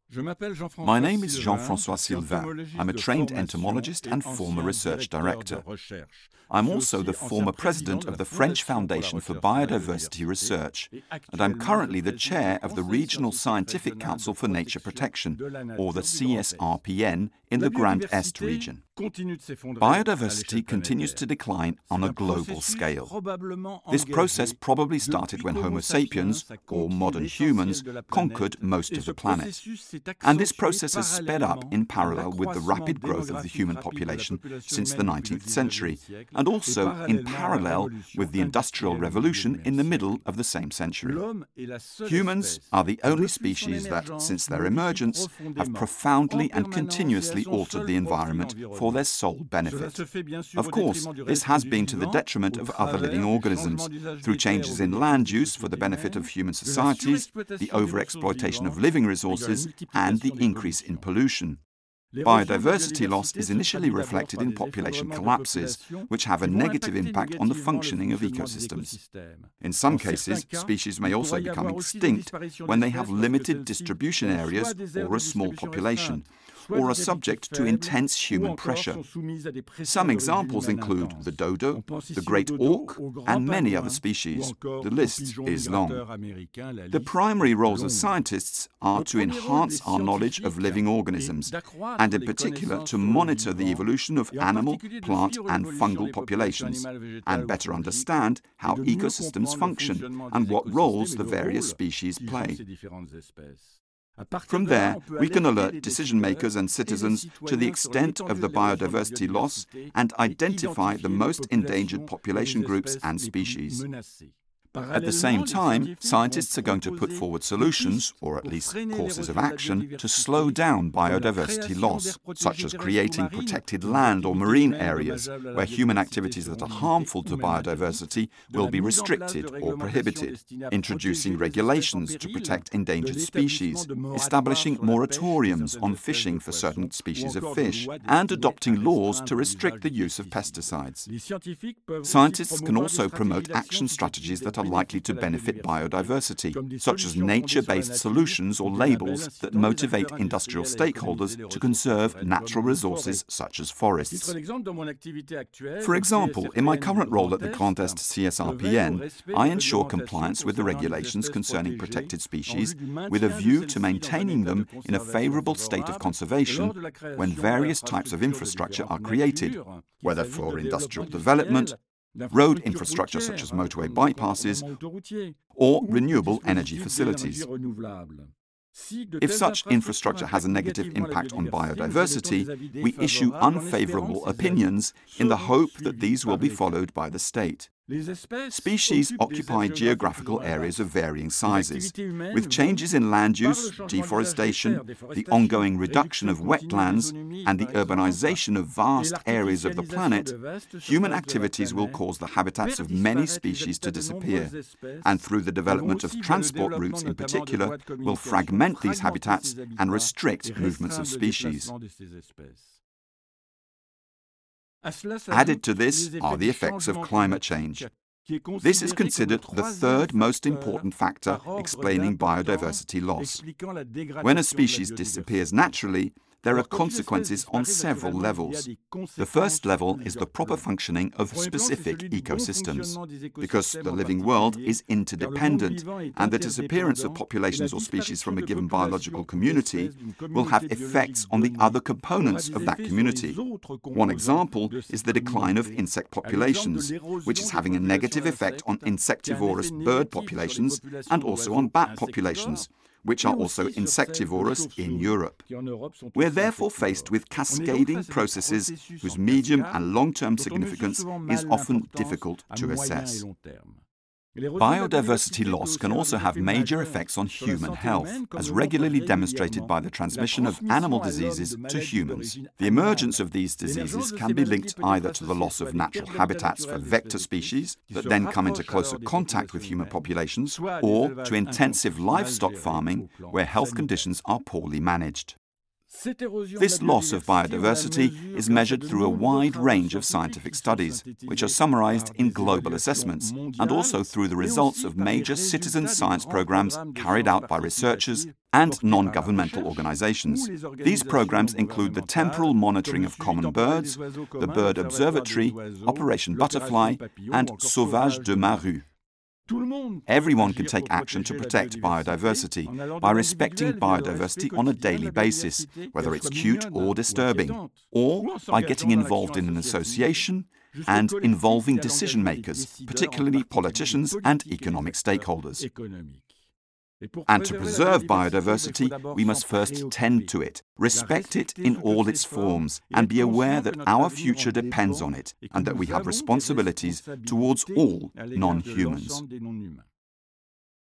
My name is Jean-François Sylvain. I'm a trained entomologist and former research director. I'm also the former president of the French Foundation for Biodiversity Research, and I'm currently the chair of the Regional Scientific Council for Nature Protection, or the CSRPN, in the Grand Est region. Biodiversity continues to decline on a global scale. This process probably started when Homo sapiens, or modern humans, conquered most of the planet. And this process has sped up in parallel with the rapid growth of the human population since the 19th century, and also in parallel with the Industrial Revolution in the middle of the same century. Humans are the only species that, since their emergence, have profoundly and continuously altered the environment for their sole benefit. Of course, this has been to the detriment of other living organisms, through changes in land use for the benefit of human societies, the overexploitation of living resources, and the increase in pollution. Biodiversity loss is initially reflected in population collapses, which have a negative impact on the functioning of ecosystems. In some cases, species may also become extinct when they have limited distribution areas or a small population, or are subject to intense human pressure. Some examples include the dodo, the great auk, and many other species. The list is long. The primary roles of scientists are to enhance our knowledge of living organisms, and in particular to monitor the evolution of animal, plant, and fungal populations, and better understand how ecosystems function and what roles the various species play. From there, we can alert decision-makers and citizens to the extent of the biodiversity loss and identify the most endangered population groups and species. At the same time, scientists are going to put forward solutions, or at least courses of action, to slow down biodiversity loss, such as creating protected land or marine areas where human activities that are harmful to biodiversity will be restricted or prohibited, introducing regulations to protect endangered species, establishing moratoriums on fishing for certain species of fish, and adopting laws to restrict the use of pesticides. Scientists can also promote action strategies that are likely to benefit biodiversity, such as nature-based solutions or labels that motivate industrial stakeholders to conserve natural resources such as forests. For example, in my current role at the Grand Est CSRPN, I ensure compliance with the regulations concerning protected species with a view to maintaining them in a favourable state of conservation when various types of infrastructure are created, whether for industrial development, road infrastructure such as motorway bypasses, or renewable energy facilities. If such infrastructure has a negative impact on biodiversity, we issue unfavourable opinions in the hope that these will be followed by the state. Species occupy geographical areas of varying sizes. With changes in land use, deforestation, the ongoing reduction of wetlands, and the urbanization of vast areas of the planet, human activities will cause the habitats of many species to disappear, and through the development of transport routes in particular, will fragment these habitats and restrict movements of species. Added to this are the effects of climate change. This is considered the third most important factor explaining biodiversity loss. When a species disappears naturally, there are consequences on several levels. The first level is the proper functioning of specific ecosystems, because the living world is interdependent, and the disappearance of populations or species from a given biological community will have effects on the other components of that community. One example is the decline of insect populations, which is having a negative effect on insectivorous bird populations and also on bat populations, which are also insectivorous in Europe. We're therefore faced with cascading processes whose medium and long-term significance is often difficult to assess. Biodiversity loss can also have major effects on human health, as regularly demonstrated by the transmission of animal diseases to humans. The emergence of these diseases can be linked either to the loss of natural habitats for vector species that then come into closer contact with human populations, or to intensive livestock farming where health conditions are poorly managed. This loss of biodiversity is measured through a wide range of scientific studies, which are summarized in global assessments, and also through the results of major citizen science programs carried out by researchers and non-governmental organizations. These programs include the temporal monitoring of common birds, the Bird Observatory, Operation Butterfly, and Sauvages de ma Rue. Everyone can take action to protect biodiversity by respecting biodiversity on a daily basis, whether it's cute or disturbing, or by getting involved in an association and involving decision makers, particularly politicians and economic stakeholders. And to preserve biodiversity, we must first tend to it, respect it in all its forms, and be aware that our future depends on it, and that we have responsibilities towards all non-humans.